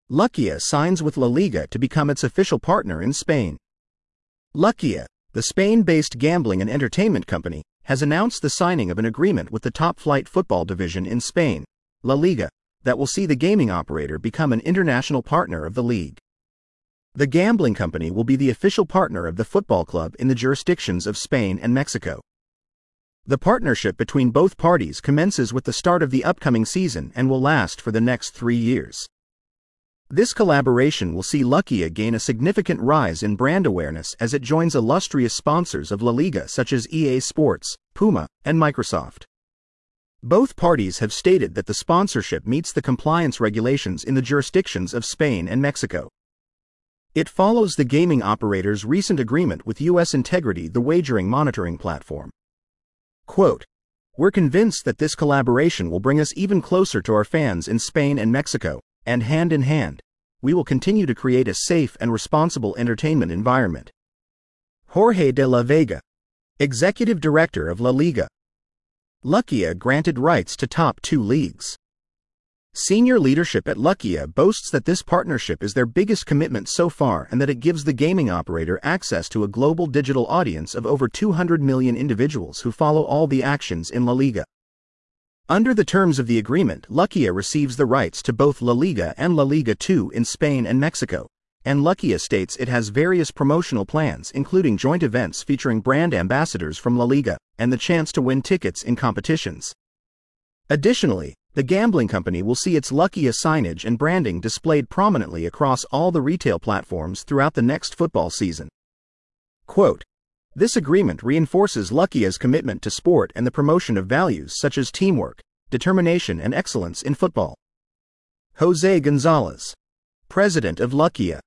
Luquia signs with La Liga to become its official partner in Spain. Luquia, the Spain-based gambling and entertainment company, has announced the signing of an agreement with the top-flight football division in Spain, La Liga, that will see the gaming operator become an international partner of the league. The gambling company will be the official partner of the football club in the jurisdictions of Spain and Mexico. The partnership between both parties commences with the start of the upcoming season and will last for the next 3 years. This collaboration will see Luquia gain a significant rise in brand awareness as it joins illustrious sponsors of La Liga such as EA Sports, Puma, and Microsoft. Both parties have stated that the sponsorship meets the compliance regulations in the jurisdictions of Spain and Mexico. It follows the gaming operator's recent agreement with US Integrity, the wagering monitoring platform. Quote, "We're convinced that this collaboration will bring us even closer to our fans in Spain and Mexico, and hand in hand, we will continue to create a safe and responsible entertainment environment." Jorge de la Vega, Executive Director of La Liga. Luquia granted rights to top 2 leagues. Senior leadership at Luquia boasts that this partnership is their biggest commitment so far and that it gives the gaming operator access to a global digital audience of over 200 million individuals who follow all the actions in La Liga. Under the terms of the agreement, Luquia receives the rights to both La Liga and La Liga 2 in Spain and Mexico, and Luquia states it has various promotional plans including joint events featuring brand ambassadors from La Liga, and the chance to win tickets in competitions. Additionally, the gambling company will see its Luquia signage and branding displayed prominently across all the retail platforms throughout the next football season. Quote, "This agreement reinforces Luquia's commitment to sport and the promotion of values such as teamwork, determination and excellence in football." Jose Gonzalez, President of Luquia.